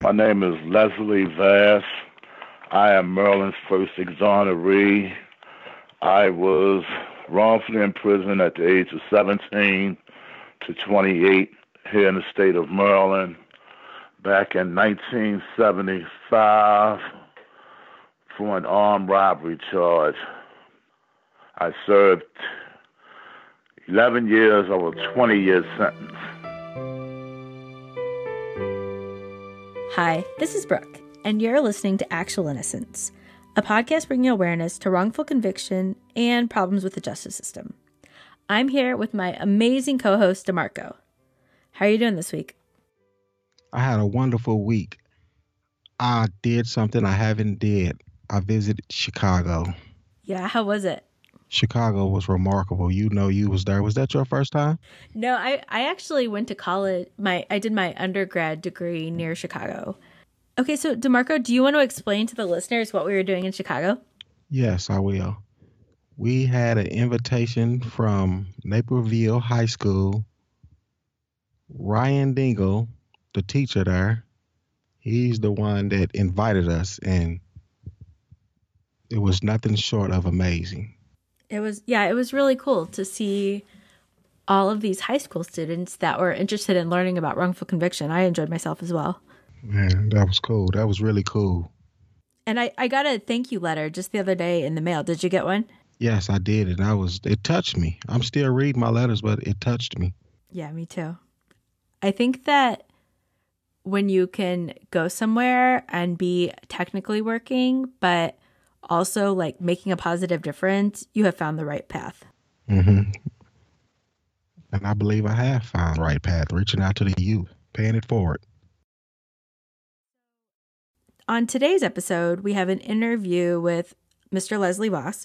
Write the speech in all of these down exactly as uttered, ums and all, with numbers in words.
My name is Leslie Vass. I am Maryland's first exoneree. I was wrongfully imprisoned at the age of seventeen to twenty-eight here in the state of Maryland back in nineteen seventy-five for an armed robbery charge. I served eleven years of a twenty-year sentence. Hi, this is Brooke, and you're listening to Actual Innocence, a podcast bringing awareness to wrongful conviction and problems with the justice system. I'm here with my amazing co-host, DeMarco. How are you doing this week? I had a wonderful week. I did something I haven't did. I visited Chicago. Yeah, how was it? Chicago was remarkable. You know you was there. Was that your first time? No, I, I actually went to college. My I did my undergrad degree near Chicago. Okay, so DeMarco, do you want to explain to the listeners what we were doing in Chicago? Yes, I will. We had an invitation from Naperville High School. Ryan Dingle, the teacher there, he's the one that invited us, and it was nothing short of amazing. It was, yeah, it was really cool to see all of these high school students that were interested in learning about wrongful conviction. I enjoyed myself as well. Man, that was cool. That was really cool. And I, I got a thank you letter just the other day in the mail. Did you get one? Yes, I did. And I was, it touched me. I'm still reading my letters, but it touched me. Yeah, me too. I think that when you can go somewhere and be technically working, but also like making a positive difference, you have found the right path. Mm-hmm. And I believe I have found the right path, reaching out to the youth, paying it forward. On today's episode, we have an interview with Mister Leslie Vass,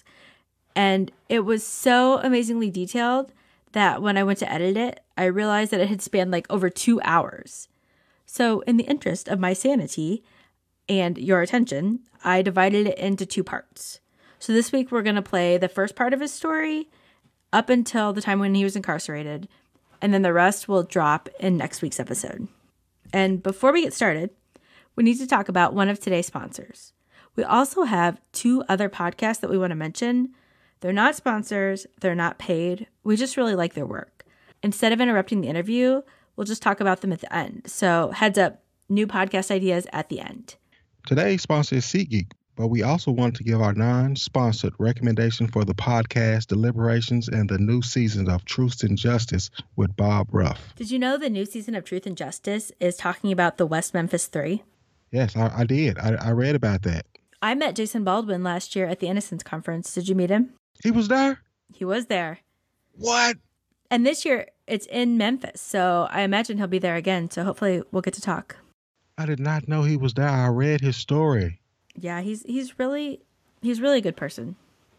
and it was so amazingly detailed that when I went to edit it, I realized that it had spanned like over two hours. So in the interest of my sanity and your attention, I divided it into two parts. So this week we're going to play the first part of his story up until the time when he was incarcerated, and then the rest will drop in next week's episode. And before we get started, we need to talk about one of today's sponsors. We also have two other podcasts that we want to mention. They're not sponsors, they're not paid. We just really like their work. Instead of interrupting the interview, we'll just talk about them at the end. So heads up, new podcast ideas at the end. Today's sponsor is SeatGeek, but we also want to give our non-sponsored recommendation for the podcast Deliberations and the new season of Truth and Justice with Bob Ruff. Did you know the new season of Truth and Justice is talking about the West Memphis Three? Yes, I, I did. I, I read about that. I met Jason Baldwin last year at the Innocence Conference. Did you meet him? He was there? He was there. What? And this year it's in Memphis, so I imagine he'll be there again. So hopefully we'll get to talk. I did not know he was there. I read his story. Yeah, he's he's really he's really a good person.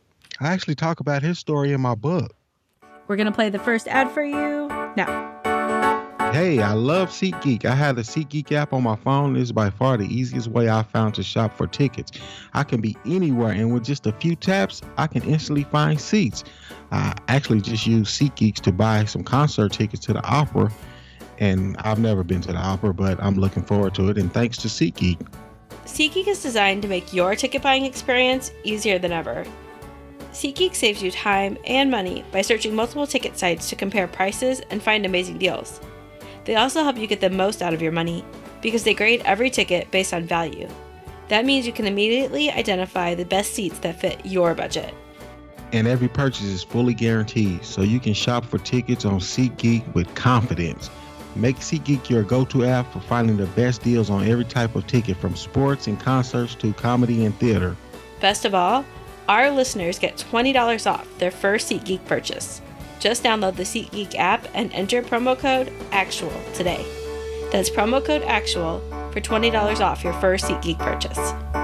I actually talk about his story in my book. We're gonna play the first ad for you now. Hey, I love SeatGeek. I have the SeatGeek app on my phone. It's by far the easiest way I found to shop for tickets. I can be anywhere, and with just a few taps, I can instantly find seats. I actually just used SeatGeeks to buy some concert tickets to the opera, and I've never been to the opera, but I'm looking forward to it, and thanks to SeatGeek. SeatGeek is designed to make your ticket buying experience easier than ever. SeatGeek saves you time and money by searching multiple ticket sites to compare prices and find amazing deals. They also help you get the most out of your money because they grade every ticket based on value. That means you can immediately identify the best seats that fit your budget. And every purchase is fully guaranteed, so you can shop for tickets on SeatGeek with confidence. Make SeatGeek your go-to app for finding the best deals on every type of ticket, from sports and concerts to comedy and theater. Best of all, our listeners get twenty dollars off their first SeatGeek purchase. Just download the SeatGeek app and enter promo code ACTUAL today. That's promo code ACTUAL for twenty dollars off your first SeatGeek purchase.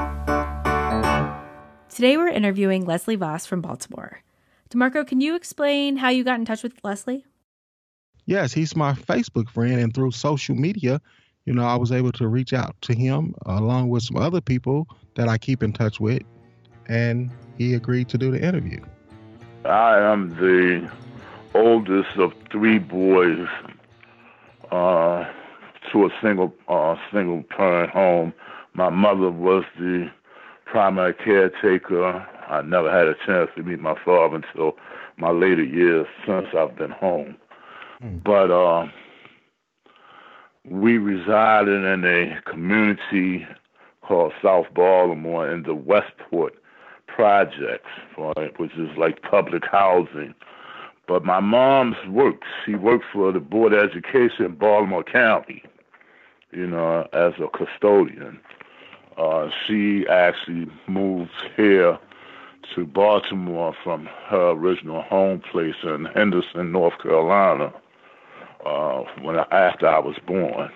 Today we're interviewing Leslie Vass from Baltimore. DeMarco, can you explain how you got in touch with Leslie? Yes, he's my Facebook friend, and through social media, you know, I was able to reach out to him along with some other people that I keep in touch with, and he agreed to do the interview. I am the oldest of three boys. Uh, to a single uh, single parent home. My mother was the primary caretaker. I never had a chance to meet my father until my later years since I've been home. Mm. But uh, we resided in a community called South Baltimore in the Westport Projects, right, which is like public housing. But my mom's worked. She worked for the Board of Education in Baltimore County, you know, as a custodian. Uh, she actually moved here to Baltimore from her original home place in Henderson, North Carolina, uh, when I, after I was born.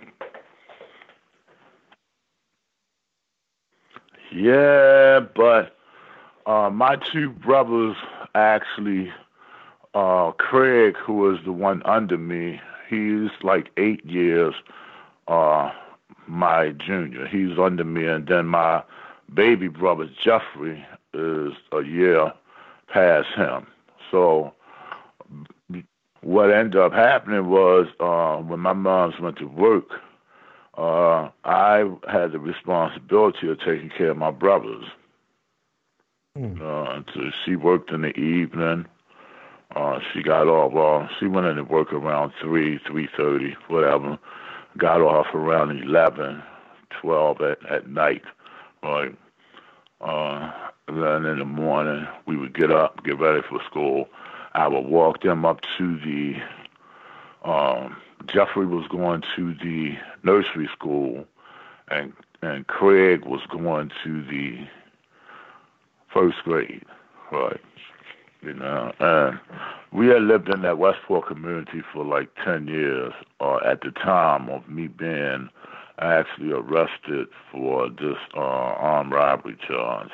Yeah, but uh, my two brothers actually, uh, Craig, who was the one under me, he's like eight years uh, my junior. He's under me, and then my baby brother, Jeffrey, is a year past him. So what ended up happening was uh, when my moms went to work, uh, I had the responsibility of taking care of my brothers. Mm. Uh, so she worked in the evening. Uh, she got off. Well, she went into work around three, three thirty, whatever. Got off around eleven, twelve at, at night. Right. Uh, then in the morning, we would get up, get ready for school. I would walk them up to the. Um, Jeffrey was going to the nursery school, and and Craig was going to the first grade, right? You know, and we had lived in that Westport community for like ten years. Uh, at the time of me being actually arrested for this uh, armed robbery charge.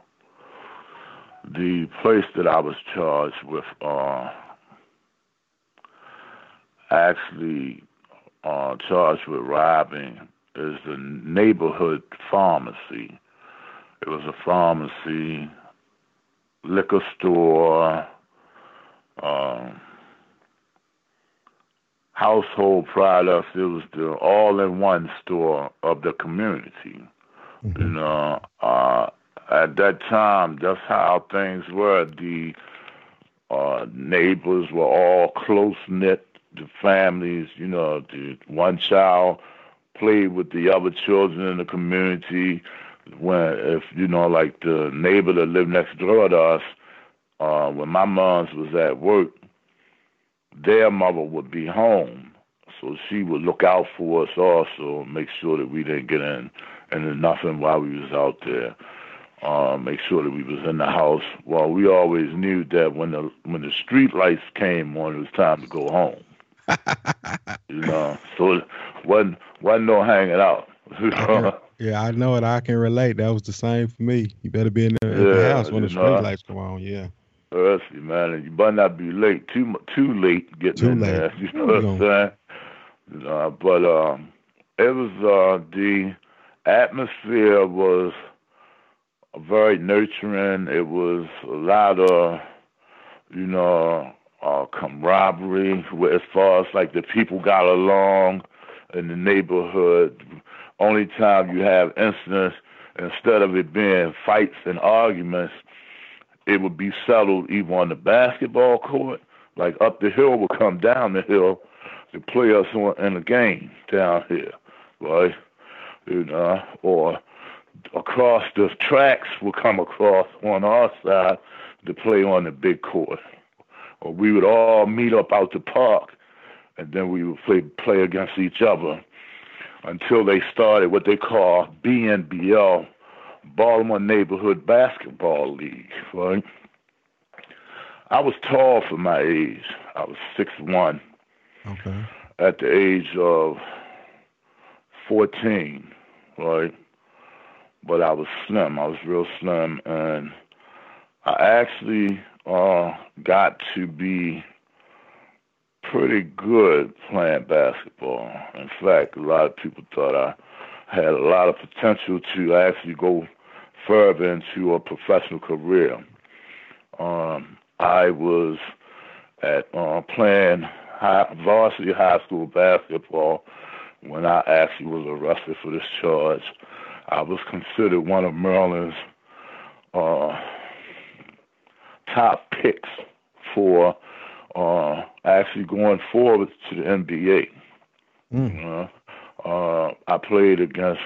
The place that I was charged with. Uh, actually uh, charged with robbing is the neighborhood pharmacy. It was a pharmacy, liquor store, uh, household products. It was the all-in-one store of the community. Mm-hmm. You know, uh, at that time, that's how things were. The uh, neighbors were all close-knit. The families, you know, the one child played with the other children in the community. When, if, you know, like the neighbor that lived next door to us, uh, when my mom's was at work, their mother would be home. So she would look out for us also, make sure that we didn't get in into nothing while we was out there. Uh, make sure that we was in the house. Well, we always knew that when the when the street lights came on, it was time to go home. You know, so it wasn't wasn't no hanging out. Yeah, I know it. I can relate. That was the same for me. You better be in the, in yeah, the house when the know, street lights come on. Yeah. Honestly, man, and you better not be late. Too too late getting too in late. there. You know what I'm saying? Uh, but um, it was uh, the atmosphere was very nurturing. It was a lot of, you know, uh, camaraderie as far as like the people got along in the neighborhood. Only time you have incidents, instead of it being fights and arguments, it would be settled either on the basketball court, like up the hill would come down the hill to play us in a game down here, right? You know, or across the tracks will come across on our side to play on the big court. Or we would all meet up out the park, and then we would play play against each other until they started what they call B N B L, Baltimore Neighborhood Basketball League, right? I was tall for my age. I was six one. Okay. At the age of fourteen, right? But I was slim. I was real slim, and I actually uh, got to be pretty good playing basketball. In fact, a lot of people thought I had a lot of potential to actually go further into a professional career. Um, I was at uh, playing high, varsity high school basketball when I actually was arrested for this charge. I was considered one of Maryland's uh, top picks for uh, actually going forward to the N B A. Mm. You know? uh, I played against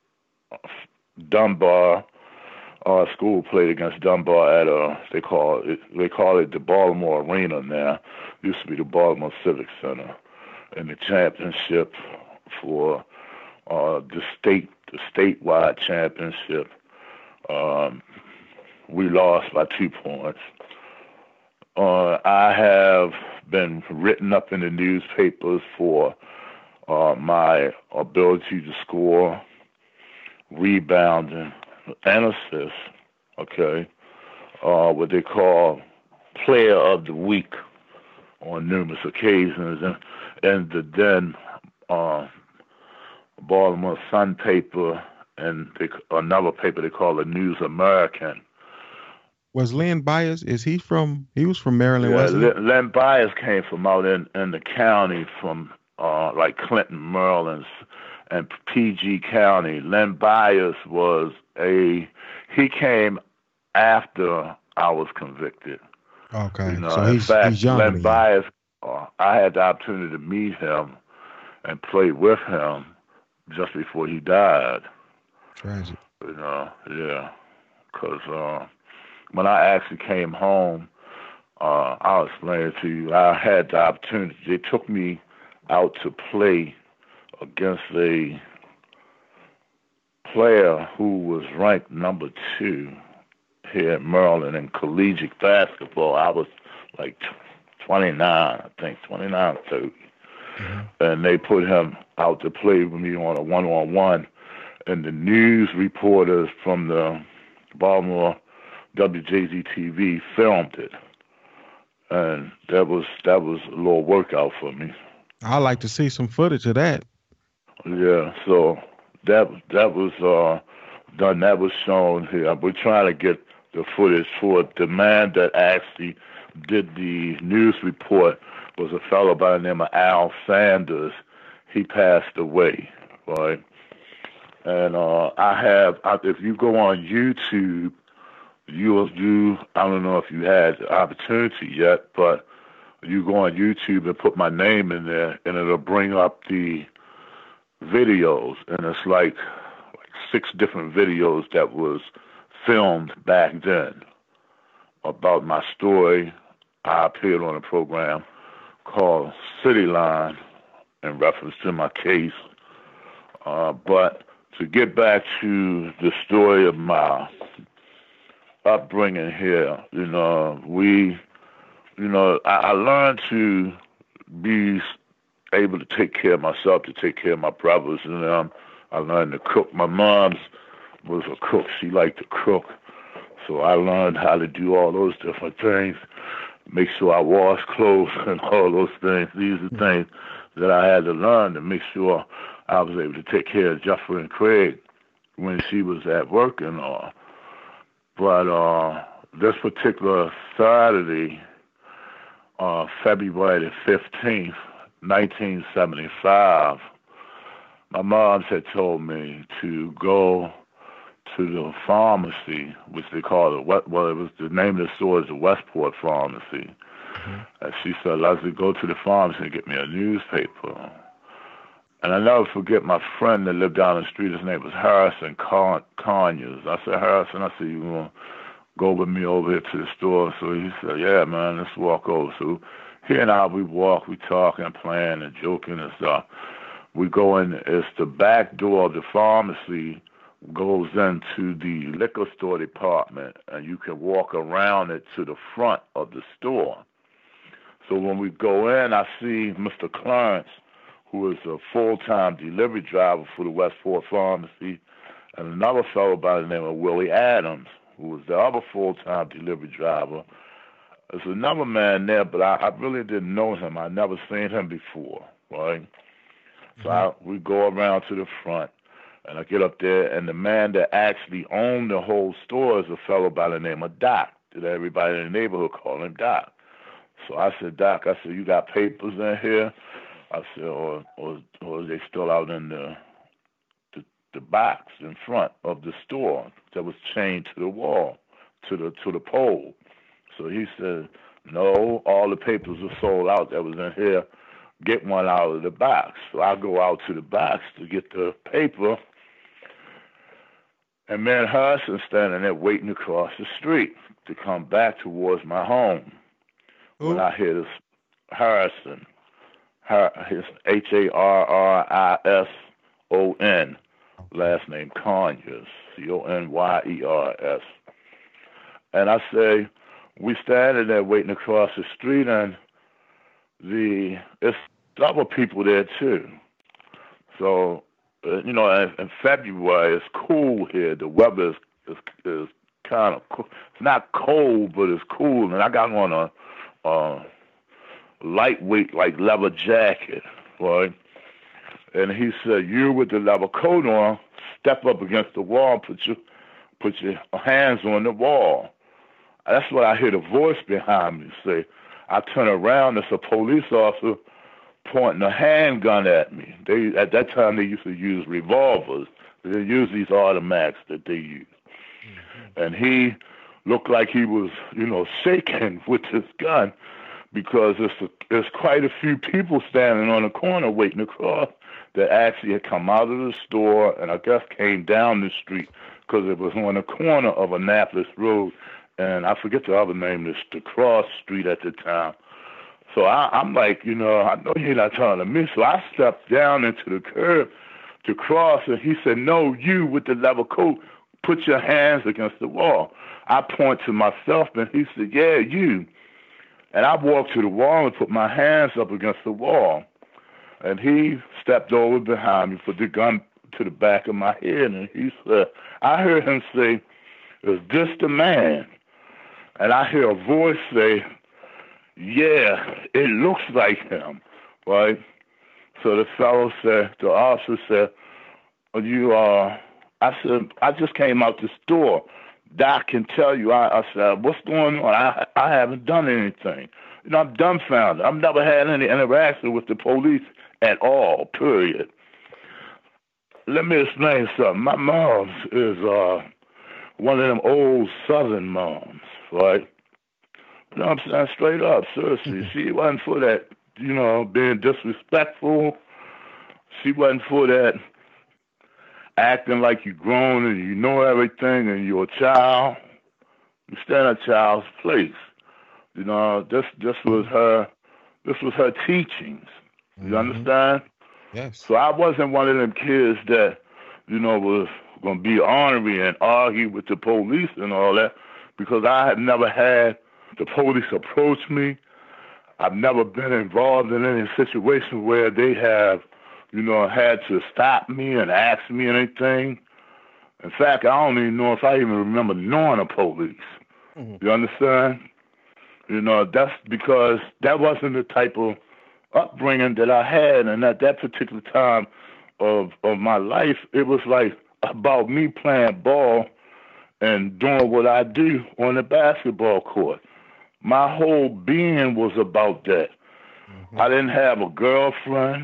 Dunbar. Our school played against Dunbar at a they call it they call it the Baltimore Arena now. It used to be the Baltimore Civic Center, in the championship for uh, the state the statewide championship. Um, we lost by two points. Uh, I have been written up in the newspapers for uh, my ability to score, rebounding, and assist, okay, uh, what they call player of the week on numerous occasions, and, and the then uh, Baltimore Sun paper and they, another paper they call the News American. Was Len Bias, is he from, he was from Maryland, yeah, wasn't he? Len, Len Bias came from out in, in the county from uh, like Clinton, Maryland, and P G County. Len Bias was a, he came after I was convicted. Okay, you know, so in he's, fact, he's younger Len than Bias, uh, I had the opportunity to meet him and play with him just before he died. Tragic. You know, yeah, because uh, when I actually came home, uh, I'll explain it to you. I had the opportunity. They took me out to play against a player who was ranked number two here in Maryland in collegiate basketball. I was like twenty-nine, I think, twenty-nine, thirty. Mm-hmm. And they put him out to play with me on a one-on-one. And the news reporters from the Baltimore W J Z T V filmed it. And that was that was a little workout for me. I'd like to see some footage of that. Yeah, so that that was uh, done. That was shown here. We're trying to get the footage for it. The man that actually did the news report was a fellow by the name of Al Sanders. He passed away, right? And uh, I have, if you go on YouTube, you you I don't know if you had the opportunity yet, but you go on YouTube and put my name in there, and it'll bring up the videos, and it's like, like six different videos that was filmed back then about my story. I appeared on a program called City Line in reference to my case. Uh, but to get back to the story of my upbringing here, you know, we, you know, I, I learned to be able to take care of myself, to take care of my brothers, and um, I learned to cook. My mom was a cook. She liked to cook. So I learned how to do all those different things, make sure I wash clothes and all those things. These are things that I had to learn to make sure I was able to take care of Jeffrey and Craig when she was at work and all. But uh, this particular Saturday, uh, February the fifteenth, nineteen seventy-five, my mom had told me to go to the pharmacy, which they call it, well, it was the name of the store is the Westport Pharmacy. Mm-hmm. And she said, Leslie, go to the pharmacy and get me a newspaper. And I never forget my friend that lived down the street, his name was Harrison Con- Conyers. I said, Harrison, I said, you want to go with me over here to the store? So he said, yeah, man, let's walk over. So he and I, we walk, we talk and playing and joking and stuff. We go in, it's the back door of the pharmacy goes into the liquor store department, and you can walk around it to the front of the store. So when we go in, I see Mister Clarence, who is a full-time delivery driver for the Westport Pharmacy, and another fellow by the name of Willie Adams, who was the other full-time delivery driver. There's another man there, but I, I really didn't know him. I'd never seen him before, right? So I, we go around to the front, and I get up there, and the man that actually owned the whole store is a fellow by the name of Doc, that everybody in the neighborhood called him Doc. So I said, Doc, I said, you got papers in here? I said, or or or they still out in the, the the box in front of the store that was chained to the wall, to the to the pole. So he said, no, all the papers are sold out that was in here. Get one out of the box. So I go out to the box to get the paper, and man Harrison standing there waiting across the street to come back towards my home. Ooh. When I hear this Harrison, Har- his H A R R I S O N, last name Conyers, C O N Y E R S. And I say, we standing there waiting across the street, and the it's other people there too. So, uh, you know, in, in February it's cool here. The weather is is, is kind of cool. It's not cold, but it's cool. And I got on a, a lightweight, like leather jacket, right? And he said, "You with the leather coat on, step up against the wall, put your put your hands on the wall." That's what I hear the voice behind me say. I turn around, it's a police officer pointing a handgun at me. They at that time they used to use revolvers. They use these automatics that they use. Mm-hmm. And he looked like he was, you know, shaking with his gun because there's, a, there's quite a few people standing on the corner waiting to cross that actually had come out of the store and I guess came down the street because it was on the corner of Annapolis Road. And I forget the other name, it's the Cross Street at the time. So I, I'm like, you know, I know you're not talking to me. So I stepped down into the curb to cross, and he said, "No, you with the leather coat, put your hands against the wall." I point to myself, and he said, "Yeah, you." And I walked to the wall and put my hands up against the wall. And he stepped over behind me, put the gun to the back of my head, and he said, I heard him say, "Is this the man?" And I hear a voice say, "Yeah, it looks like him," right? So the fellow said, the officer said, "Are you, uh," I said, "I just came out the store. Doc can tell you." I, I said, "What's going on? I, I haven't done anything. You know, I'm dumbfounded. I've never had any interaction with the police at all, period." Let me explain something. My mom is uh, one of them old Southern moms, right? You know what I'm saying? Straight up, seriously. She wasn't for that, you know, being disrespectful. She wasn't for that acting like you're grown and you know everything and you're a child. You stand a child's place. You know, this this was her this was her teachings. You mm-hmm. understand? Yes. So I wasn't one of them kids that, you know, was gonna be ornery and argue with the police and all that, because I had never had the police approach me. I've never been involved in any situation where they have, you know, had to stop me and ask me anything. In fact, I don't even know if I even remember knowing the police. Mm-hmm. You understand? You know, that's because that wasn't the type of upbringing that I had. And at that particular time of, of my life, it was like about me playing ball and doing what I do on the basketball court. My whole being was about that. Mm-hmm. I didn't have a girlfriend.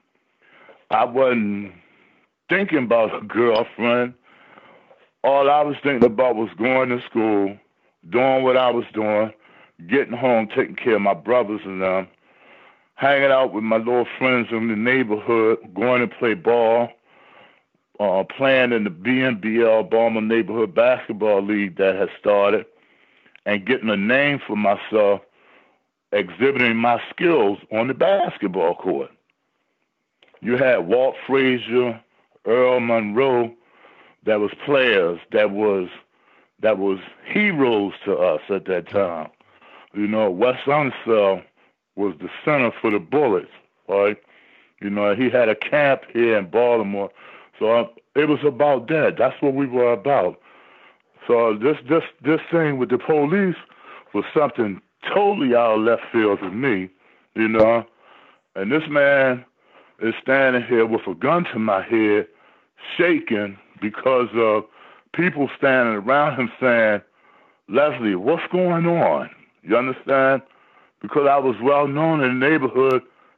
I wasn't thinking about a girlfriend. All I was thinking about was going to school, doing what I was doing, getting home, taking care of my brothers and them, hanging out with my little friends in the neighborhood, going to play ball, uh, playing in the B N B L, Baltimore Neighborhood Basketball League that had started, and getting a name for myself, exhibiting my skills on the basketball court. You had Walt Frazier, Earl Monroe, that was players, that was that was heroes to us at that time. You know, Wes Unseld was the center for the Bullets, right? You know, he had a camp here in Baltimore. So uh, it was about that. That's what we were about. So this this this thing with the police was something totally out of left field to me, you know. And this man is standing here with a gun to my head, shaking because of people standing around him saying, "Leslie, what's going on?" You understand? Because I was well known in the neighborhood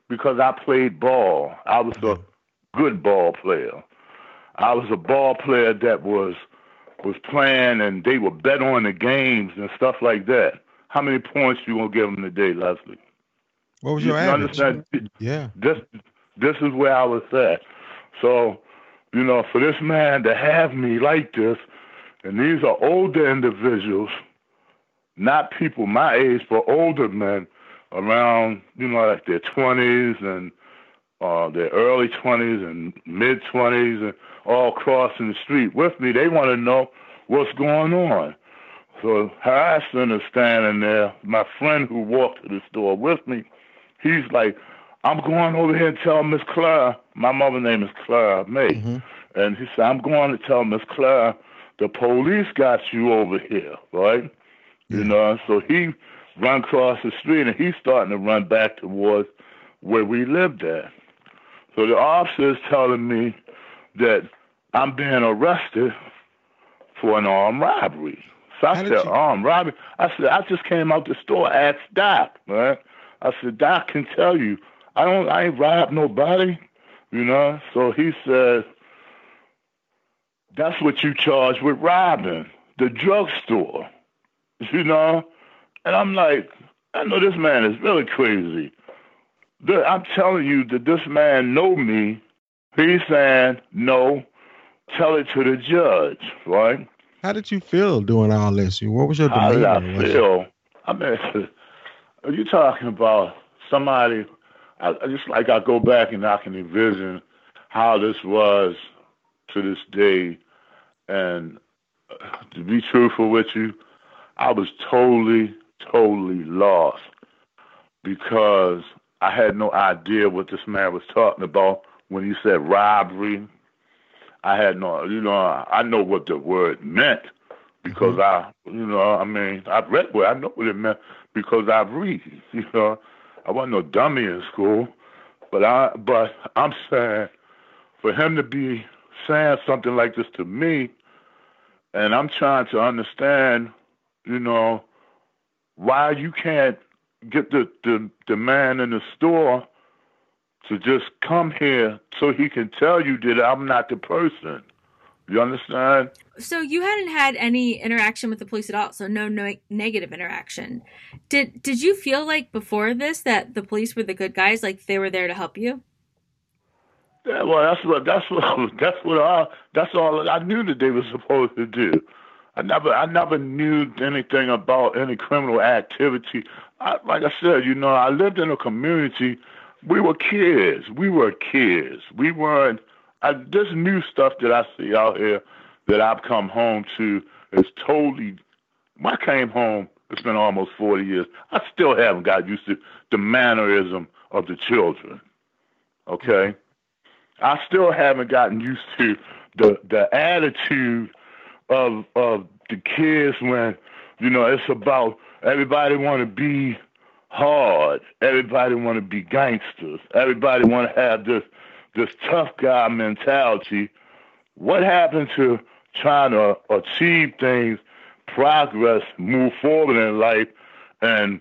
because I played ball. I was a good ball player. I was a ball player that was was playing, and they would bet on the games and stuff like that. How many points you gonna give them today, Leslie? What was you, your you average? Understand? Yeah. This this is where I was at. So, you know, for this man to have me like this, and these are older individuals, not people my age, but older men around, you know, like their twenties and uh, their early twenties and mid twenties, and all crossing the street with me. They want to know what's going on. So Harrison is standing there. My friend who walked to the store with me, he's like, I'm going over here and tell Miss Clara. My mother's name is Clara May. Mm-hmm. And he said, I'm going to tell Miss Clara the police got you over here, right? Yeah. You know, so he run across the street, and he's starting to run back towards where we lived at. So the officer is telling me that I'm being arrested for an armed robbery. So I said, you... armed robbery? I said, I just came out the store, asked Doc, right? I said, Doc can tell you, I don't, I ain't robbed nobody, you know? So he said, that's what you charged with robbing, the drugstore, you know? And I'm like, I know this man is really crazy. I'm telling you that this man know me. He's saying, no, tell it to the judge, right? How did you feel doing all this? What was your demeanor? How did I feel? I mean, are you talking about somebody, I, I just like I go back and I can envision how this was to this day. And uh, to be truthful with you, I was totally, totally lost because I had no idea what this man was talking about when he said robbery. I had no, you know, I know what the word meant because mm-hmm. I, you know, I mean, I've read what I know what it meant because I read, you know. I wasn't no dummy in school, but I, but I'm saying for him to be saying something like this to me, and I'm trying to understand, you know, why you can't get the, the, the man in the store to just come here so he can tell you that I'm not the person. You understand? So you hadn't had any interaction with the police at all, so no, no negative interaction. Did did you feel like before this that the police were the good guys, like they were there to help you? Yeah, well, that's what that's what that's what I, that's all I knew that they were supposed to do. I never I never knew anything about any criminal activity. I, like I said, you know, I lived in a community. We were kids. We were kids. We weren't. I, this new stuff that I see out here that I've come home to is totally. When I came home, it's been almost forty years. I still haven't got used to the mannerism of the children. Okay, I still haven't gotten used to the the attitude of of the kids when, you know, it's about everybody want to be hard, everybody want to be gangsters, everybody want to have this this tough guy mentality. What happened to trying to achieve things, progress, move forward in life, and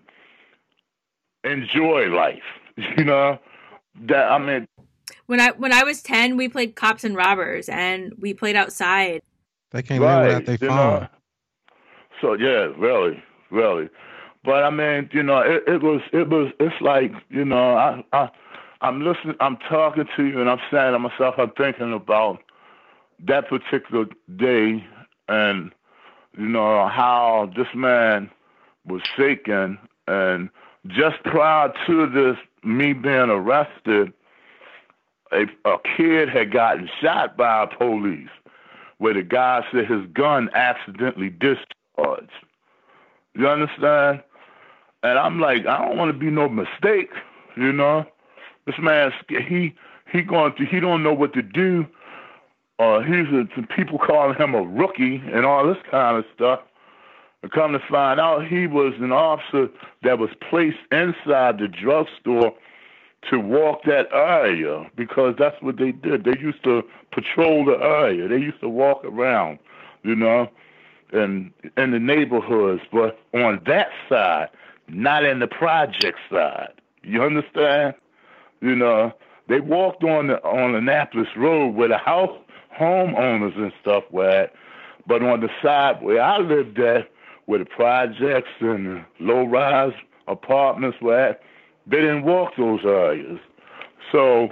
enjoy life? You know, that I mean. When I when I was ten, we played cops and robbers, and we played outside. They can't right, live without their phone. Know? So yeah, really, really. But I mean, you know, it, it was it was it's like, you know, I I I'm listening, I'm talking to you, and I'm saying to myself, I'm thinking about that particular day, and you know how this man was shaken, and just prior to this, me being arrested, a, a kid had gotten shot by police, where the guy said his gun accidentally discharged. You understand? And I'm like, I don't want to be no mistake, you know. This man, he he going to, he don't know what to do. Uh, he's a, people calling him a rookie and all this kind of stuff. And come to find out, he was an officer that was placed inside the drugstore to walk that area, because that's what they did. They used to patrol the area. They used to walk around, you know, and in the neighborhoods, but on that side, not in the project side. You understand? you know, they walked on the on Annapolis Road where the house homeowners and stuff were at, but on the side where I lived at, where the projects and the low-rise apartments were at, they didn't walk those areas. So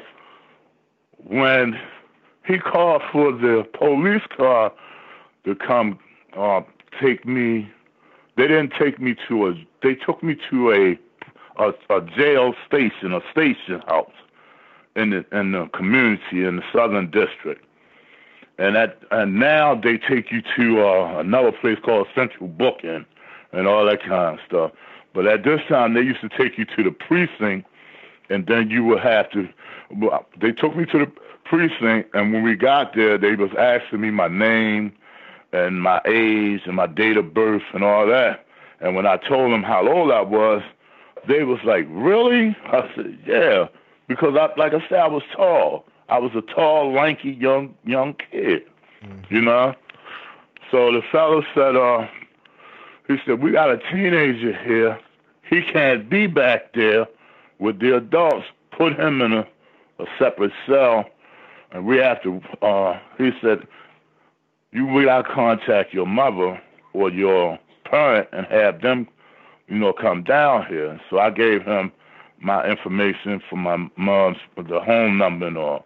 when he called for the police car to come uh, take me, they didn't take me to a, they took me to a a, a jail station, a station house in the in the community in the Southern District. And that, and now they take you to uh, another place called Central Booking and all that kind of stuff. But at this time, they used to take you to the precinct, and then you would have to. They took me to the precinct, and when we got there, they was asking me my name and my age and my date of birth and all that. And when I told them how old I was, they was like, "Really?" I said, "Yeah," because I, like I said, I was tall. I was a tall, lanky, young young kid, mm-hmm. you know. So the fellow said, uh, he said, "We got a teenager here. He can't be back there with the adults. Put him in a, a separate cell, and we have to." Uh, he said, "You we gotta contact your mother or your parent and have them, you know, come down here." So I gave him my information for my mom's, the home number and all.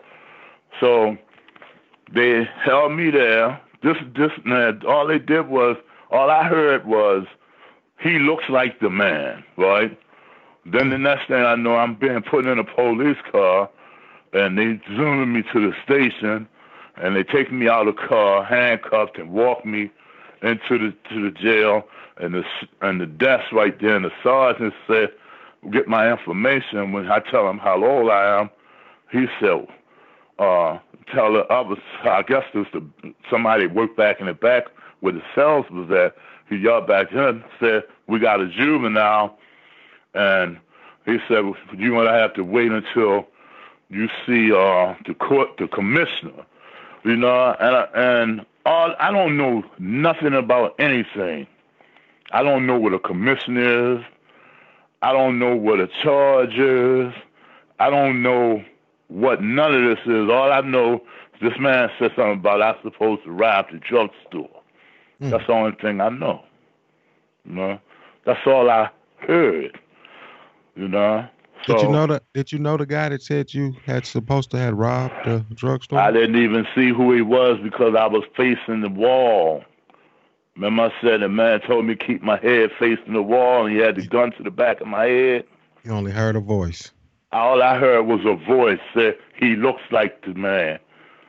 So they held me there. This, this, man, all they did was, all I heard was, "He looks like the man," right? Then the next thing I know, I'm being put in a police car, and they zooming me to the station, and they take me out of the car, handcuffed, and walk me into the to the jail, and the and the desk right there, and the sergeant said, "Get my information." When I tell him how old I am, he said, Uh, tell the others, I guess there's the, somebody worked back in the back where the cells was at. He yelled back to him, said, "We got a juvenile." And he said, "You're going to have to wait until you see uh, the court, the commissioner." You know, and, and all, I don't know nothing about anything. I don't know what a commissioner is. I don't know what a charge is. I don't know what none of this is. All I know is this man said something about I'm supposed to rob the drugstore. Mm. That's the only thing I know. You know, that's all I heard. You know. So, did you know that? Did you know the guy that said you had supposed to have robbed the drugstore? I didn't even see who he was because I was facing the wall. Remember, I said the man told me to keep my head facing the wall, and he had the gun to the back of my head. You only heard a voice. All I heard was a voice say, "He looks like the man."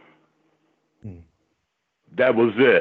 Hmm. That was it.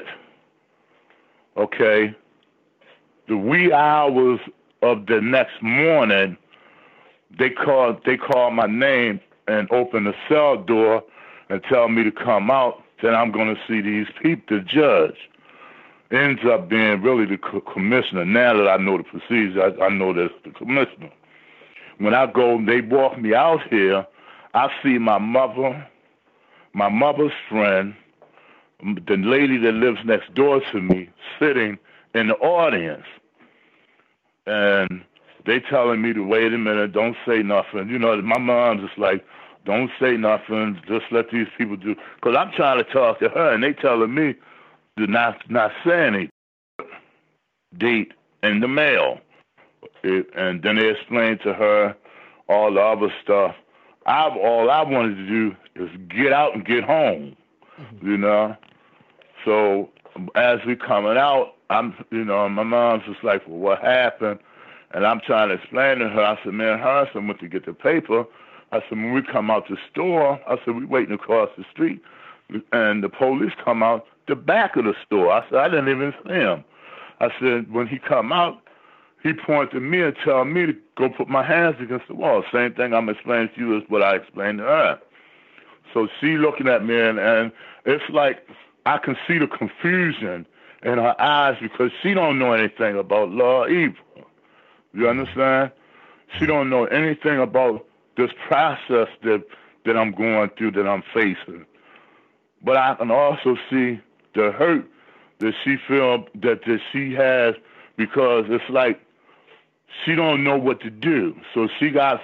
Okay. The wee hours of the next morning, they called they called my name and opened the cell door and tell me to come out. Then I'm going to see these people, the judge. Ends up being really the co- commissioner. Now that I know the procedure, I, I know that's the commissioner. When I go, they walk me out here, I see my mother, my mother's friend, the lady that lives next door to me, sitting in the audience. And they telling me to wait a minute, don't say nothing. You know, my mom's just like, don't say nothing, just let these people do. Because I'm trying to talk to her, and they telling me to not, not say anything. Date in the mail. It, and then they explained to her all the other stuff. I all I wanted to do is get out and get home, mm-hmm. you know. So as we coming out, I'm, you know, my mom's just like, "Well, what happened?" And I'm trying to explain to her. I said, "Man, Harrison went to get the paper." I said, "When we come out the store," I said, "we waiting across the street, and the police come out the back of the store." I said, "I didn't even see him." I said, "When he come out, he pointed to me and told me to go put my hands against the wall." Same thing I'm explaining to you is what I explained to her. So she looking at me, and, and it's like I can see the confusion in her eyes because she don't know anything about law either. You understand? She don't know anything about this process that that I'm going through, that I'm facing. But I can also see the hurt that she feel that, that she has, because it's like she don't know what to do. So she got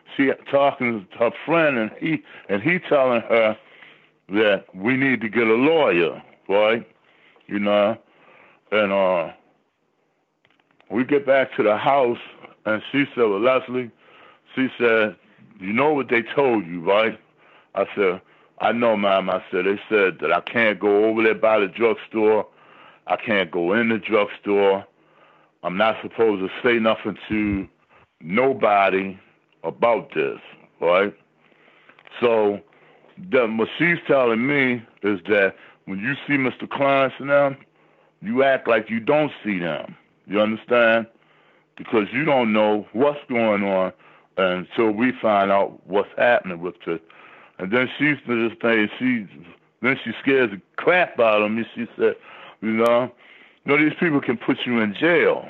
she talking to her friend, and he and he telling her that we need to get a lawyer, right? You know, and uh, we get back to the house, and she said, well, Leslie, she said, you know what they told you, right? I said, I know, ma'am. I said, they said that I can't go over there by the drugstore. I can't go in the drugstore. I'm not supposed to say nothing to nobody about this, right? So the, what she's telling me is that when you see Mister Clarence and them, you act like you don't see them. You understand? Because you don't know what's going on until we find out what's happening with this. And then she's this thing, she, then she scares the crap out of me. She said, you know, you know, these people can put you in jail.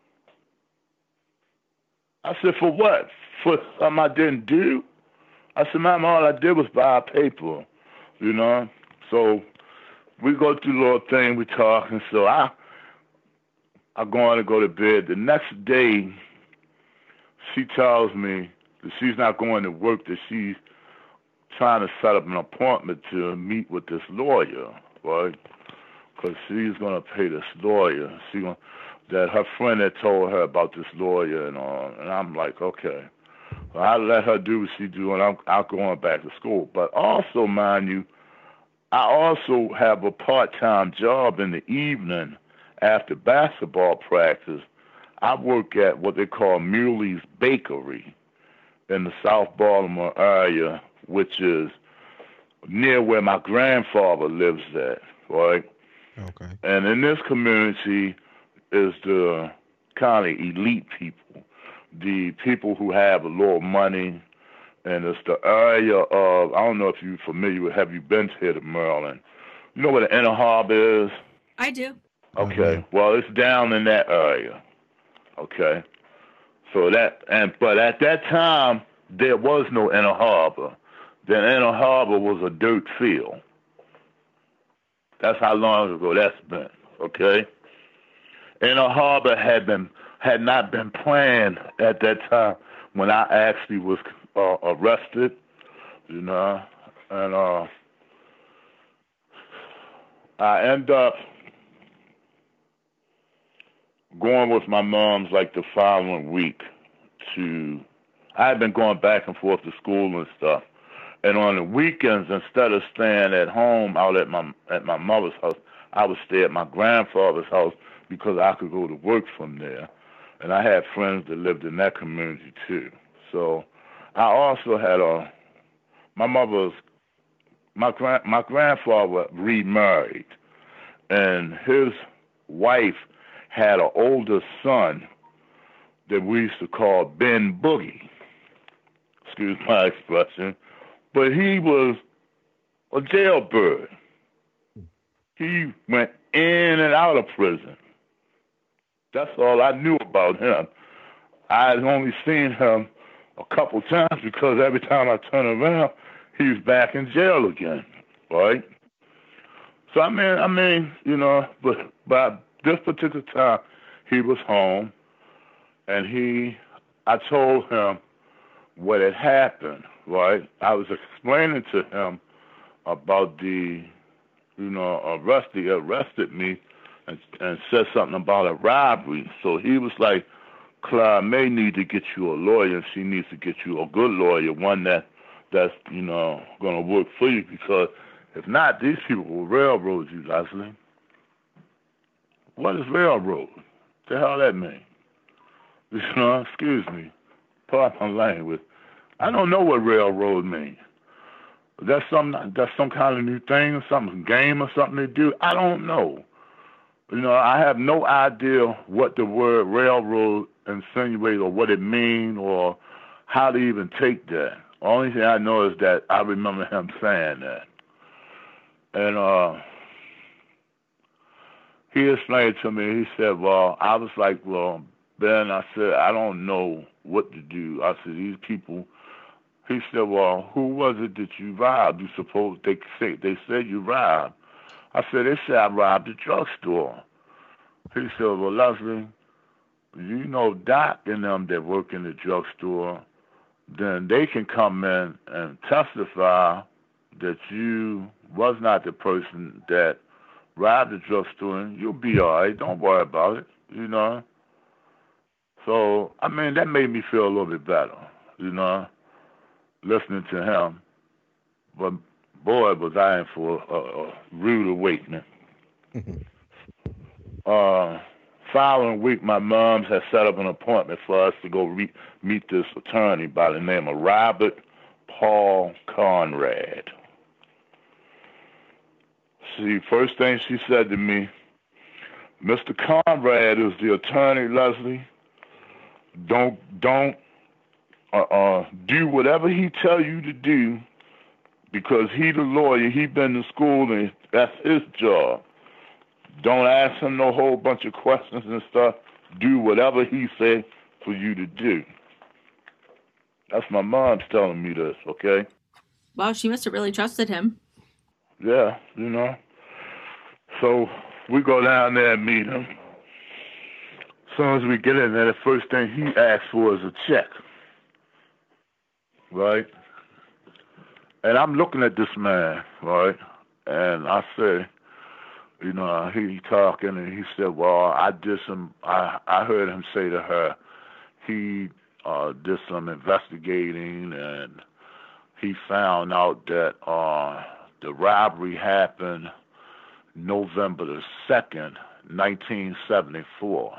I said, for what? For something I didn't do? I said, ma'am, all I did was buy a paper, you know? So we go through the little thing, we talk, and so I, I go on to go to bed. The next day, she tells me that she's not going to work, that she's trying to set up an appointment to meet with this lawyer, right? Because she's going to pay this lawyer. She gonna, that her friend had told her about this lawyer and all. And I'm like, okay. Well, I let her do what she do, and I'm, I'm going back to school. But also, mind you, I also have a part-time job in the evening after basketball practice. I work at what they call Muley's Bakery in the South Baltimore area, which is near where my grandfather lives at, right? Okay. And in this community is the kind of elite people, the people who have a little money, and it's the area of, I don't know if you're familiar with, have you been here to Maryland? You know where the Inner Harbor is? I do. Okay. Mm-hmm. Well, it's down in that area. Okay. So that, and but at that time, there was no Inner Harbor. The Inner Harbor was a dirt field. That's how long ago that's been. Okay. Inner Harbor had been had not been planned at that time when I actually was uh, arrested, you know, and uh, I end up going with my mom's like the following week to, I had been going back and forth to school and stuff. And on the weekends, instead of staying at home out at my at my mother's house, I would stay at my grandfather's house because I could go to work from there. And I had friends that lived in that community too. So I also had a, my mother's, my grand, my grandfather remarried, and his wife had an older son that we used to call Ben Boogie. Excuse my expression. But he was a jailbird. He went in and out of prison. That's all I knew about him. I had only seen him a couple times because every time I turn around, he was back in jail again, right? So I mean, I mean, you know, but by this particular time, he was home, and he, I told him what had happened, right? I was explaining to him about the, you know, arrest, he arrested me and, and said something about a robbery. So he was like, Clara may need to get you a lawyer, and she needs to get you a good lawyer, one that that's, you know, going to work for you, because if not, these people will railroad you, Leslie. What is railroad? The hell that mean? You know, excuse me. Pardon my language. I don't know what railroad means. That's some that's some kind of new thing or something, game or something they do. I don't know. You know, I have no idea what the word railroad insinuates or what it means or how to even take that. Only thing I know is that I remember him saying that. And uh, he explained to me, he said, well, I was like, well, Ben, I said, I don't know what to do. I said, these people, he said, well, who was it that you robbed? You suppose they say, they said you robbed. I said, they said I robbed the drugstore. He said, well, Leslie, you know Doc and them that work in the drugstore, then they can come in and testify that you was not the person that robbed the drugstore, and you'll be all right. Don't worry about it, you know. So, I mean, that made me feel a little bit better, you know, listening to him. But, boy, was I in for a, a rude awakening. uh, following week, my moms had set up an appointment for us to go re- meet this attorney by the name of Robert Paul Conrad. See, first thing she said to me, Mister Conrad is the attorney, Leslie. Don't don't uh, uh, do whatever he tell you to do, because he the lawyer. He been to school and that's his job. Don't ask him no whole bunch of questions and stuff. Do whatever he say for you to do. That's my mom's telling me this, okay? Wow, she must have really trusted him. Yeah, you know. So we go down there and meet him. As soon as we get in there, the first thing he asks for is a check, right? And I'm looking at this man, right? And I say, you know, he talking, and he said, well, I did some, I, I heard him say to her, he uh, did some investigating, and he found out that uh, the robbery happened November the second, nineteen seventy-four.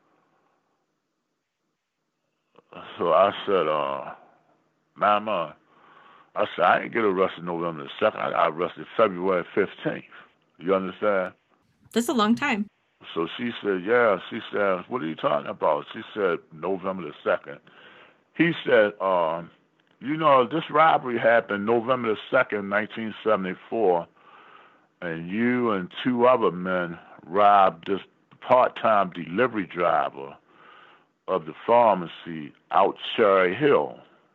So I said, uh, Mama, I said, I didn't get arrested November the second. I got arrested February fifteenth. You understand? That's a long time. So she said, yeah. She said, what are you talking about? She said, November the second. He said, um, you know, this robbery happened November the second, nineteen seventy-four, and you and two other men robbed this part-time delivery driver of the pharmacy out Cherry Hill.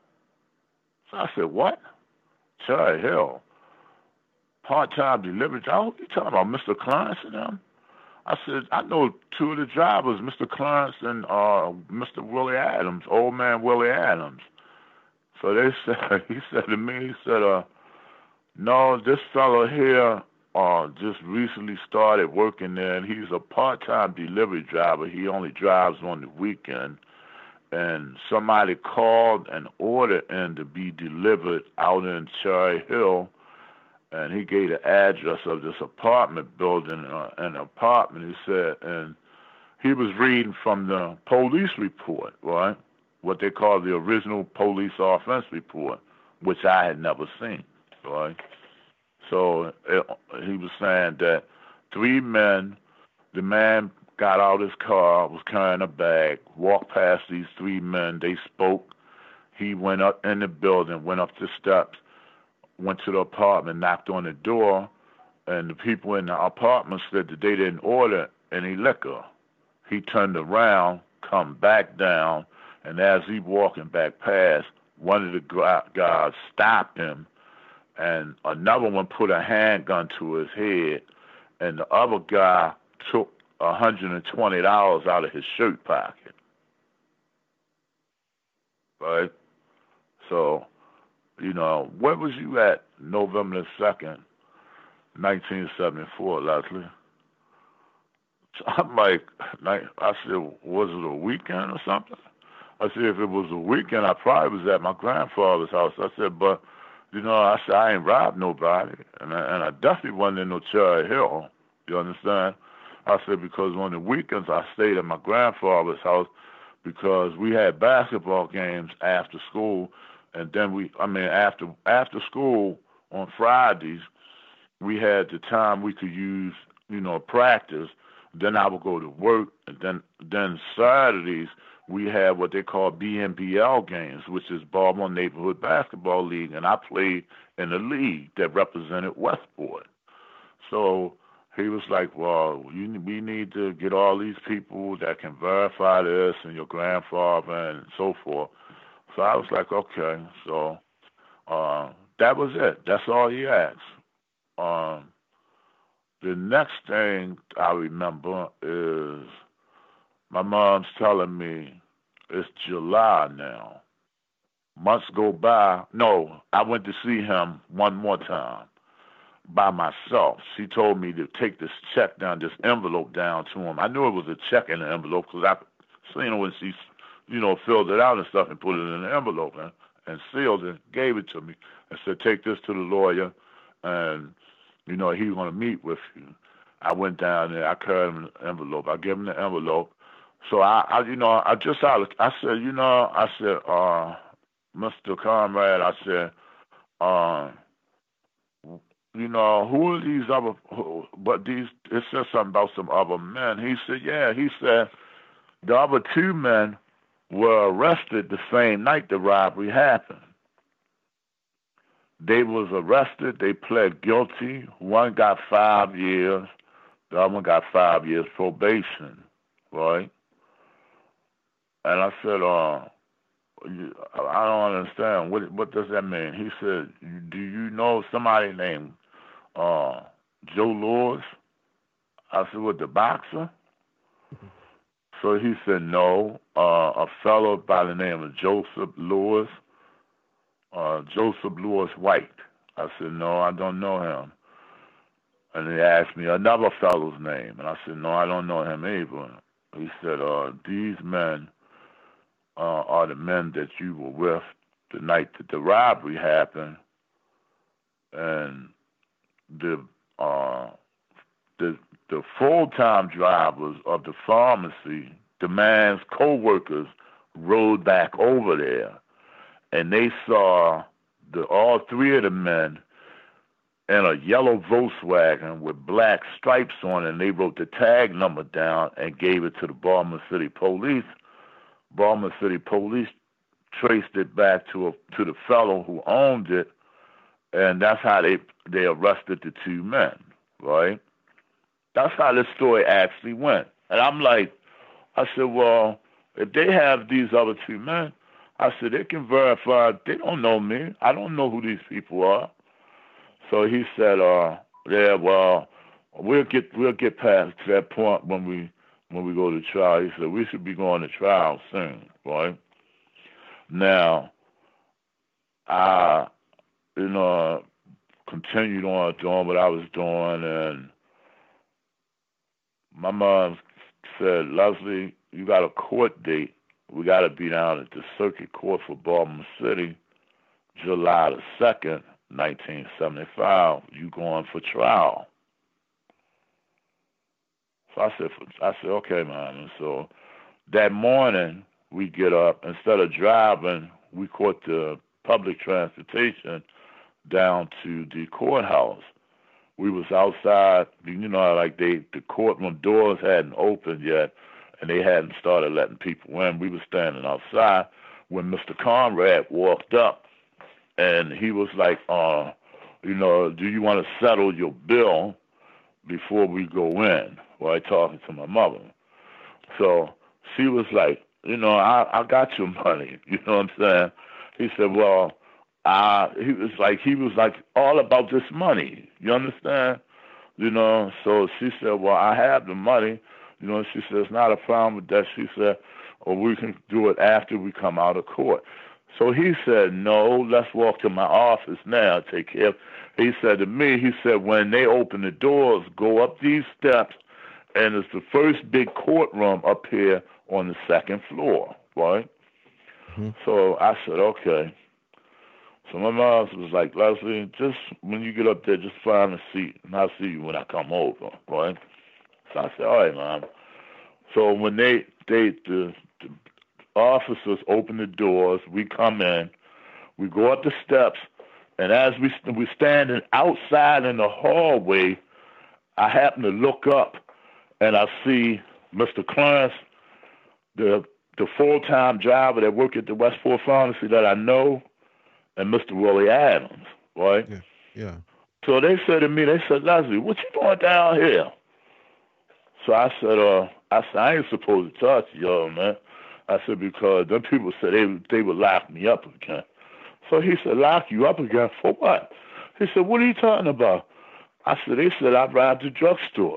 So I said, what? Cherry Hill? Part-time delivery driver? You talking about Mister Clarence and them? I said, I know two of the drivers, Mister Clarence and uh, Mister Willie Adams, old man Willie Adams. So they said, he said to me, he said, uh, no, this fellow here uh, just recently started working there, and he's a part-time delivery driver. He only drives on the weekend. And somebody called and ordered him to be delivered out in Cherry Hill, and he gave the address of this apartment building, uh, an apartment, he said, and he was reading from the police report, right? What they call the original police offense report, which I had never seen, right? So it, he was saying that three men, the man got out his car, was carrying a bag, walked past these three men, they spoke. He went up in the building, went up the steps, went to the apartment, knocked on the door, and the people in the apartment said that they didn't order any liquor. He turned around, come back down, and as he walking back past, one of the guys stopped him, and another one put a handgun to his head, and the other guy took one hundred twenty dollars out of his shirt pocket. Right? So, you know, where was you at November the second, nineteen seventy-four, Leslie? I'm like, I said, was it a weekend or something? I said, if it was a weekend, I probably was at my grandfather's house. I said, but, you know, I said, I ain't robbed nobody. And I, and I definitely wasn't in no Cherry Hill. You understand? I said, because on the weekends, I stayed at my grandfather's house because we had basketball games after school. And then we, I mean, after after school on Fridays, we had the time we could use, you know, practice. Then I would go to work. And then, then Saturdays, we had what they call B N B L games, which is Baltimore Neighborhood Basketball League. And I played in a league that represented Westport. So he was like, well, you, we need to get all these people that can verify this and your grandfather and so forth. So I was like, okay. So uh, that was it. That's all he asked. Um, the next thing I remember is my mom's telling me it's July now. months go by. No, I went to see him one more time by myself. She told me to take this check down, this envelope down to him. I knew it was a check in the envelope because I seen her when she, you know, filled it out and stuff and put it in the envelope and, and sealed it, gave it to me, and said, take this to the lawyer, and, you know, he's going to meet with you. I went down there. I carried him the envelope. I gave him the envelope. So I, I you know, I just, I, I said, you know, I said, uh, Mister Conrad, I said, uh, you know, who are these other, who, but these, it said something about some other men. He said, yeah, he said, the other two men were arrested the same night the robbery happened. They was arrested. They pled guilty. One got five years. The other one got five years probation, right? And I said, uh, I don't understand. What what does that mean? He said, do you know somebody named uh, Joe Lewis? I said, what, the boxer? So he said, no, uh, a fellow by the name of Joseph Lewis, uh, Joseph Lewis White. I said, no, I don't know him. And he asked me another fellow's name, and I said, no, I don't know him either. He said, uh, these men uh, are the men that you were with the night that the robbery happened, and the uh, the the full-time drivers of the pharmacy, the man's co-workers, rode back over there, and they saw the all three of the men in a yellow Volkswagen with black stripes on it, and they wrote the tag number down and gave it to the Baltimore City Police. Baltimore City Police traced it back to a, to the fellow who owned it, and that's how they they arrested the two men, right? That's how this story actually went. And I'm like, I said, well, if they have these other two men, I said, they can verify. They don't know me. I don't know who these people are. So he said, uh, yeah, well, we'll get we'll get past that point when we when we go to trial. He said, we should be going to trial soon, right? Now, I, you know, continued on doing what I was doing, and my mom said, Leslie, you got a court date. We got to be down at the Circuit Court for Baltimore City, July the second, nineteen seventy-five. You going for trial? So I said, I said, okay, Mom. And so that morning we get up. Instead of driving, we caught the public transportation down to the courthouse. We was outside, you know, like they the courtroom doors hadn't opened yet, and they hadn't started letting people in. We was standing outside when Mister Conrad walked up, and he was like, uh, you know, do you want to settle your bill before we go in? While talking to my mother. So she was like, you know, I, I got your money. You know what I'm saying? He said, well, I, he was like, he was like all about this money. You understand? You know, so she said, well, I have the money. You know, she said, it's not a problem with that. She said, or we can do it after we come out of court. So he said, no, let's walk to my office now, take care of. He said to me, he said, when they open the doors, go up these steps, and it's the first big courtroom up here on the second floor, right? Mm-hmm. So I said, okay. So my mom was like, Leslie, just when you get up there, just find a seat, and I'll see you when I come over, right? So I said, all right, Mom. So when they, they the, the officers open the doors, we come in, we go up the steps, and as we we standing outside in the hallway, I happen to look up, and I see Mister Clarence, the the full-time driver that worked at the Westport Pharmacy that I know, and Mister Willie Adams, right? Yeah, yeah. So they said to me, they said, Leslie, what you doing down here? So I said, uh, I said, I ain't supposed to talk to y'all, man. I said, because them people said they they would lock me up again. So he said, lock you up again for what? He said, what are you talking about? I said, they said I robbed the drugstore.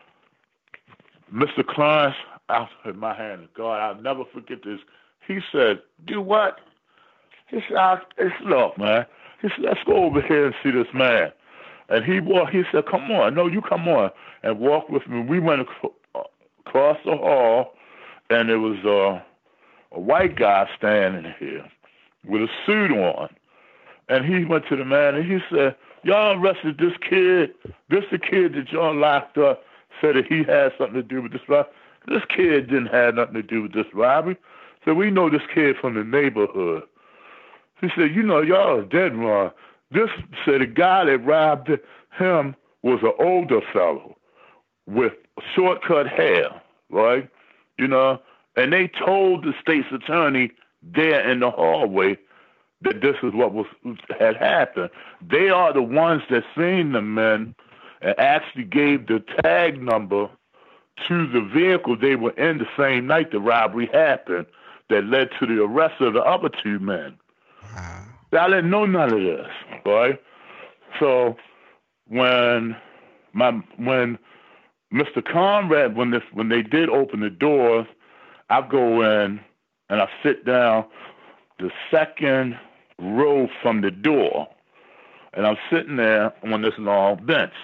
Mister Clarence, I put my hand to God, I'll never forget this. He said, do what? He said, I, he said, look, man. He said, let's go over here and see this man. And he walked, he said, come on. No, you come on and walk with me. We went ac- across the hall, and there was uh, a white guy standing here with a suit on. And he went to the man, and he said, y'all arrested this kid. This the kid that y'all locked up, said that he had something to do with this robbery. This kid didn't have nothing to do with this robbery. So we know this kid from the neighborhood. He said, you know, y'all are dead wrong. This said the guy that robbed him was an older fellow with short-cut hair, right? You know, and they told the state's attorney there in the hallway that this is what was had happened. They are the ones that seen the men and actually gave the tag number to the vehicle they were in the same night the robbery happened that led to the arrest of the other two men. Wow. I didn't know none of this, right? So when my when Mister Conrad, when this when they did open the doors, I go in and I sit down the second row from the door, and I'm sitting there on this long bench.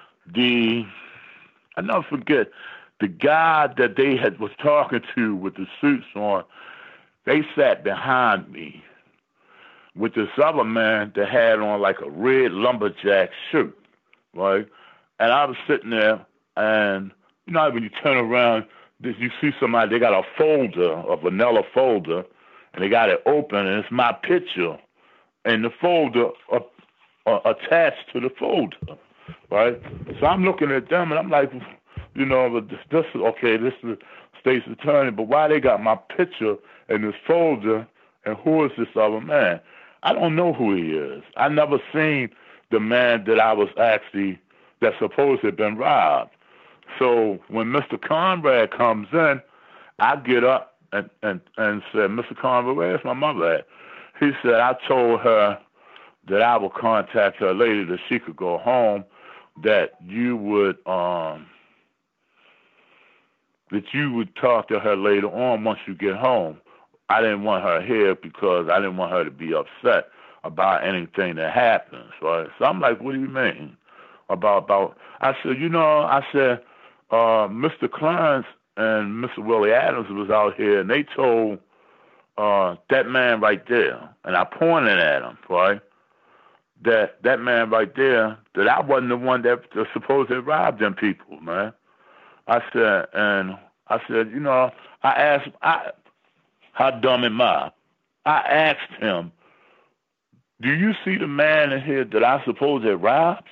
The I never forget the guy that they had was talking to with the suits on. They sat behind me with this other man that had on like a red lumberjack shirt, right? And I was sitting there, and you know when you turn around, you see somebody, they got a folder, a vanilla folder, and they got it open, and it's my picture, and the folder uh, uh, attached to the folder, right? So I'm looking at them, and I'm like, you know, this, this okay, this is the state's attorney, but why they got my picture in this folder, and who is this other man? I don't know who he is. I never seen the man that I was actually, that supposed to have been robbed. So when Mister Conrad comes in, I get up and, and, and said, Mister Conrad, where's my mother at? He said, I told her that I would contact her later that she could go home, that you would, um, that you would talk to her later on once you get home. I didn't want her here because I didn't want her to be upset about anything that happens, right? So I'm like, what do you mean? About, about, I said, you know, I said, uh, Mister Clarence and Mister Willie Adams was out here, and they told uh, that man right there, and I pointed at him, right, that that man right there, that I wasn't the one that, that supposed to have robbed them people, man. I said, and I said, you know, I asked, I, how dumb am I? I asked him, do you see the man in here that I suppose had robbed?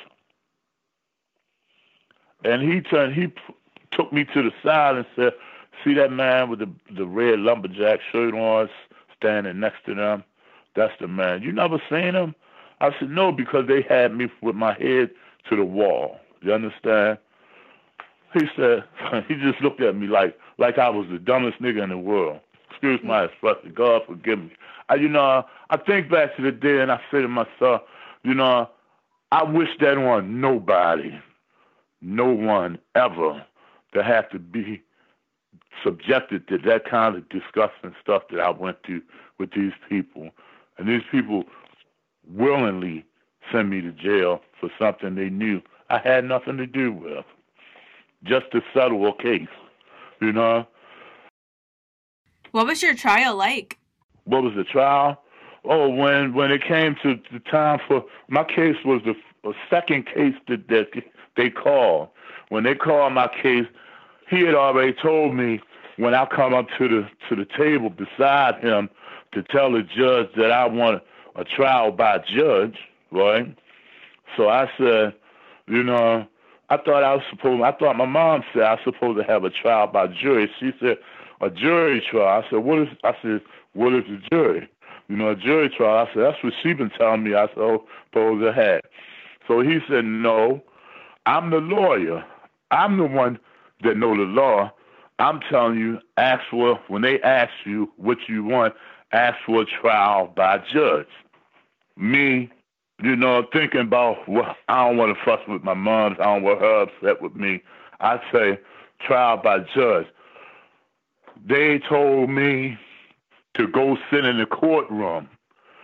And he turned, he p- took me to the side and said, see that man with the, the red lumberjack shirt on standing next to them? That's the man. You never seen him? I said, no, because they had me with my head to the wall. You understand? He said, he just looked at me like, like I was the dumbest nigga in the world. Excuse my expression. God forgive me. I, you know, I think back to the day and I say to myself, you know, I wish that on nobody, no one ever to have to be subjected to that kind of disgusting stuff that I went through with these people. And these people willingly sent me to jail for something they knew I had nothing to do with, just to settle a case, you know. What was your trial like? What was the trial? Oh, when when it came to the time for, my case was the uh, second case that, that they called. When they called my case, he had already told me when I come up to the to the table beside him to tell the judge that I want a trial by judge, right? So I said, you know, I thought I was supposed, I thought my mom said I was supposed to have a trial by jury. She said, a jury trial. I said, what is, I said, what is a jury? You know, a jury trial. I said, that's what she been telling me I was supposed to have. So he said, no, I'm the lawyer. I'm the one that know the law. I'm telling you, ask for, when they ask you what you want, ask for a trial by judge. Me, you know, thinking about, well, I don't want to fuss with my mom. I don't want her upset with me. I say, trial by judge. They told me to go sit in the courtroom.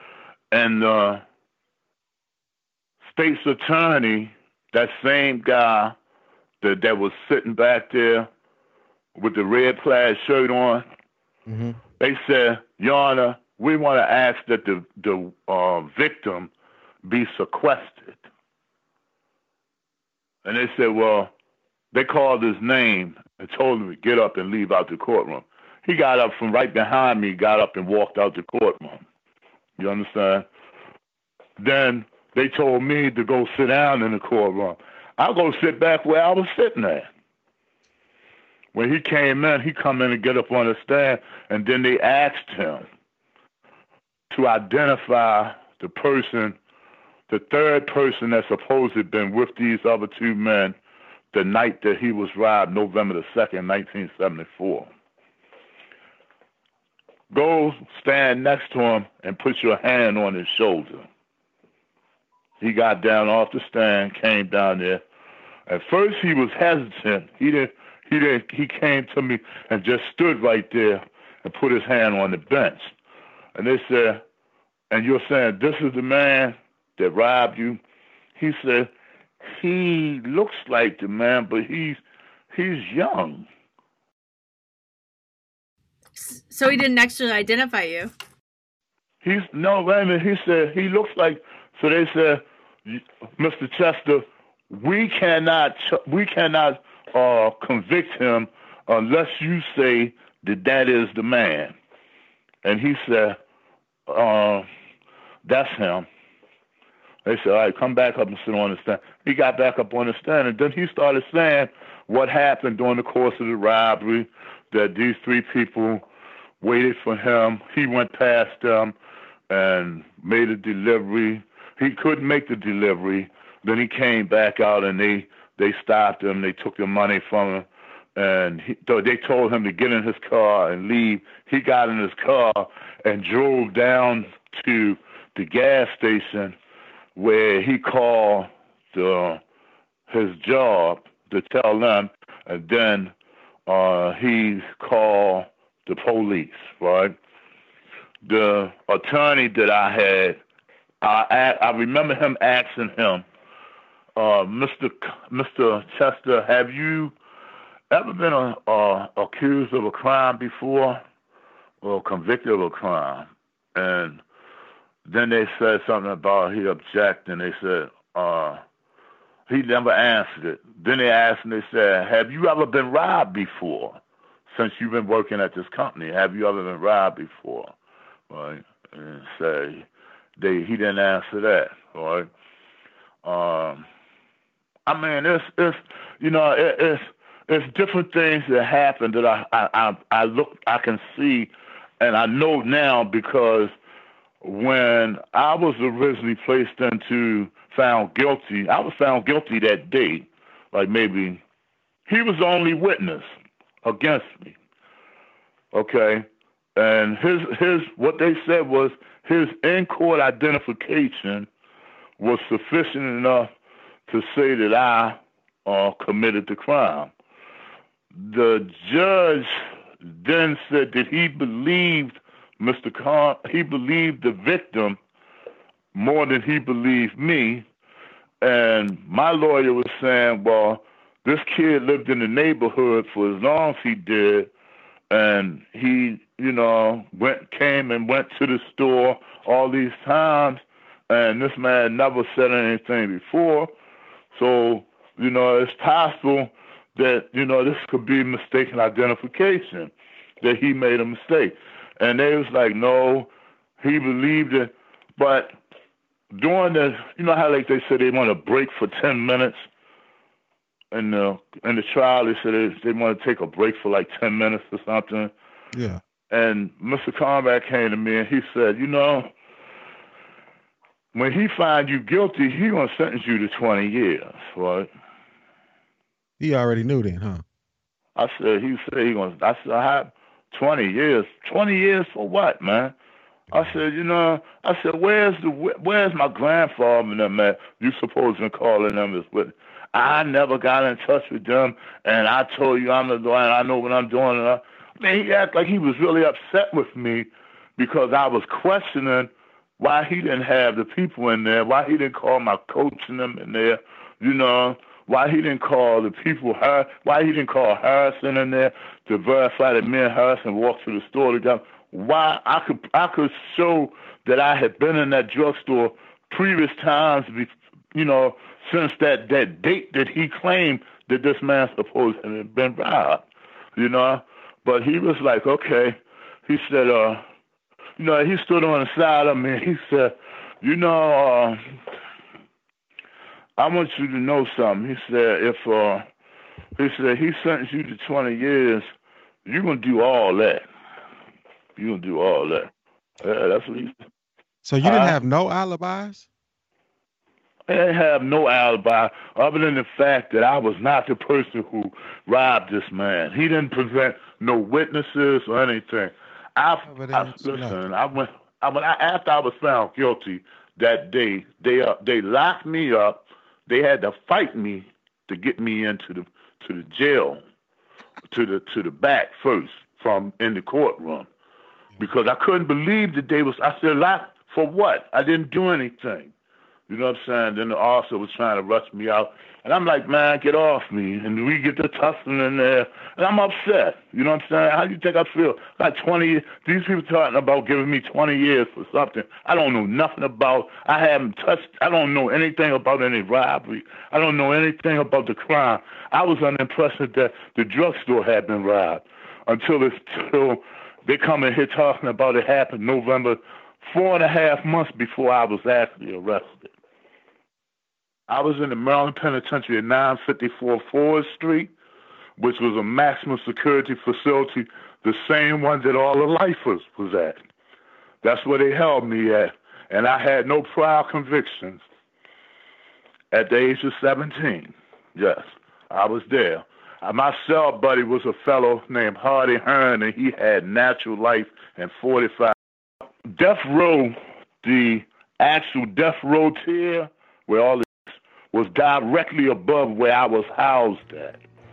And the state's attorney, that same guy that, that was sitting back there with the red plaid shirt on, mm-hmm. they said, Your Honor, we want to ask that the, the uh, victim be sequestered. And they said, well, they called his name and told him to get up and leave out the courtroom. He got up from right behind me, got up and walked out the courtroom. You understand? Then they told me to go sit down in the courtroom. I'll go sit back where I was sitting at. When he came in, he come in and get up on the stand, and then they asked him to identify the person, the third person that supposedly been with these other two men the night that he was robbed, November the second, nineteen seventy-four. Go stand next to him and put your hand on his shoulder. He got down off the stand, came down there. At first he was hesitant. He didn't, he didn't, he came to me and just stood right there and put his hand on the bench. And they said, and you're saying, this is the man that robbed you? He said, he looks like the man, but he's, he's young. So he didn't actually identify you? He's, no, wait a minute. He said, he looks like, so they said, Mister Chester, we cannot, we cannot uh, convict him unless you say that that is the man. And he said, uh, that's him. They said, all right, come back up and sit on the stand. He got back up on the stand, and then he started saying what happened during the course of the robbery, that these three people waited for him. He went past them and made a delivery. He couldn't make the delivery. Then he came back out, and they, they stopped him. They took the money from him, and he, they told him to get in his car and leave. He got in his car and drove down to the gas station where he called the, his job to tell them, and then uh, he called the police, right? The attorney that I had, I, I remember him asking him, uh, Mister C- Mister Chester, have you ever been uh, uh, accused of a crime before or convicted of a crime? And then they said something about he objected, and they said uh, he never answered it. Then they asked him, they said, have you ever been robbed before? Since you've been working at this company, have you ever been robbed before? Right? And say they he didn't answer that. Right? Um, I mean, it's it's you know it, it's it's different things that happen that I I I, I look I can see, and I know now because when I was originally placed into found guilty, I was found guilty that day. Like maybe he was the only witness against me. Okay. And his his what they said was his in-court identification was sufficient enough to say that I uh, committed the crime. The judge then said that he believed Mister Khan, he believed the victim more than he believed me. And my lawyer was saying, well, this kid lived in the neighborhood for as long as he did, and he, you know, went, came and went to the store all these times, and this man never said anything before. So, you know, it's possible that, you know, this could be mistaken identification, that he made a mistake. And they was like, no, he believed it. But during the, you know how like they said they want to break for ten minutes? In the, in the trial, they said they, they want to take a break for like ten minutes or something. Yeah. And Mister Combat came to me and he said, you know, when he finds you guilty, he going to sentence you to twenty years, right? He already knew then, huh? I said, he said he going to, I said, I have twenty years. twenty years for what, man? I said, you know, I said, where's the, where's my grandfather and them at? You supposed to be calling them as witness. I never got in touch with them, and I told you I'm the lawyer, and I know what I'm doing. And I, man, he acted like he was really upset with me because I was questioning why he didn't have the people in there, why he didn't call my coach and them in there, you know, why he didn't call the people, why he didn't call Harrison in there to verify that me and Harrison walked to the store together. Why I could I could show that I had been in that drugstore previous times, you know, since that, that date that he claimed that this man supposed to have been robbed, you know. But he was like, okay, he said, uh, you know, he stood on the side of me. He said, you know, uh, I want you to know something. He said, if uh, he said he sentenced you to twenty years, you're gonna do all that. You're gonna do all that. Yeah, that's what he said. So you didn't uh, have no alibis? I didn't have no alibi other than the fact that I was not the person who robbed this man. He didn't present no witnesses or anything. I, I listen. I went. I went after I was found guilty that day. They uh, they locked me up. They had to fight me to get me into the to the jail, to the to the back first from in the courtroom, because I couldn't believe that they was. I said, locked for what? I didn't do anything. You know what I'm saying? Then the officer was trying to rush me out. And I'm like, man, get off me. And we get the tussling in there. And I'm upset. You know what I'm saying? How do you think I feel? Like twenty years. These people talking about giving me twenty years for something I don't know nothing about. I haven't touched. I don't know anything about any robbery. I don't know anything about the crime. I was under the impression that the drugstore had been robbed until, it's, until they come in here talking about it happened November, four and a half months before I was actually arrested. I was in the Maryland Penitentiary at nine fifty-four Ford Street, which was a maximum security facility, the same one that all the lifers was at. That's where they held me at. And I had no prior convictions at the age of seventeen. Yes, I was there. My cell buddy was a fellow named Hardy Hearn, and he had natural life and forty-five. Death row, the actual death row tier, where all this was directly above where I was housed at.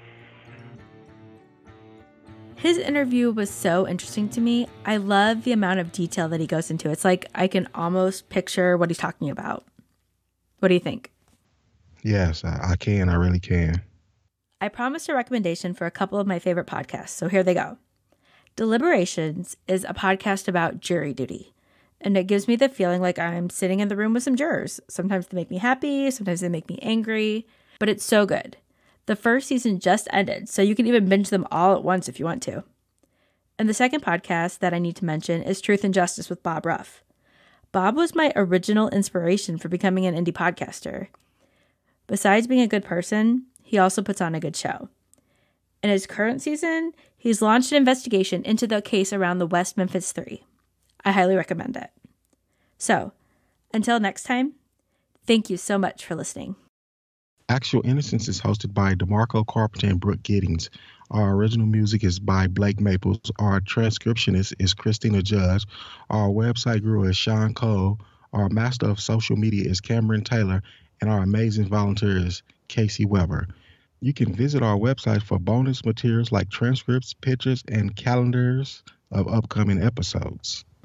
His interview was so interesting to me. I love the amount of detail that he goes into. It's like I can almost picture what he's talking about. What do you think? Yes, I, I can. I really can. I promised a recommendation for a couple of my favorite podcasts, so here they go. Deliberations is a podcast about jury duty, and it gives me the feeling like I'm sitting in the room with some jurors. Sometimes they make me happy, sometimes they make me angry, but it's so good. The first season just ended, so you can even binge them all at once if you want to. And the second podcast that I need to mention is Truth and Justice with Bob Ruff. Bob was my original inspiration for becoming an indie podcaster. Besides being a good person, he also puts on a good show. In his current season, he's launched an investigation into the case around the West Memphis Three. I highly recommend it. So, until next time, thank you so much for listening. Actual Innocence is hosted by DeMarco Carpenter and Brooke Giddings. Our original music is by Blake Maples. Our transcriptionist is Christina Judge. Our website guru is Sean Cole. Our master of social media is Cameron Taylor. And our amazing volunteer is Casey Weber. You can visit our website for bonus materials like transcripts, pictures, and calendars of upcoming episodes.